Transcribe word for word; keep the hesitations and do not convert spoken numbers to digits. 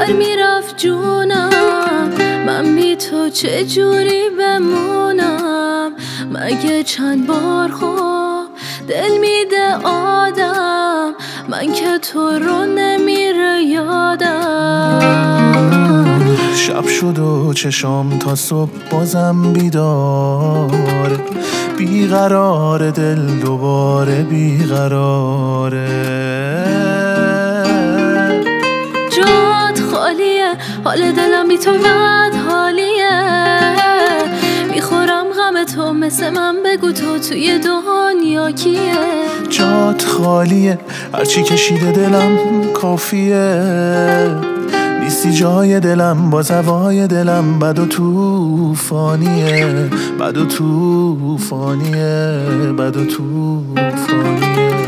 در میرفت جونم، من بی تو چه جوری بمونم؟ مگه چند بار خوب دل میده آدم، من که تو رو نمیره یادم. شب شد و چشام تا صبح بازم بیداره، بیقرار دل دوباره بیقراره. جات خالیه، حال دلم بی تو بد حالیه، میخورم غم تو مثل من، بگو تو توی دنیا کیه؟ جات خالیه، هرچی کشیده دلم کافیه، نیستی جای دلم، باز هوای دلم بد و توفانیه، بد و توفانیه، بد و توفانیه.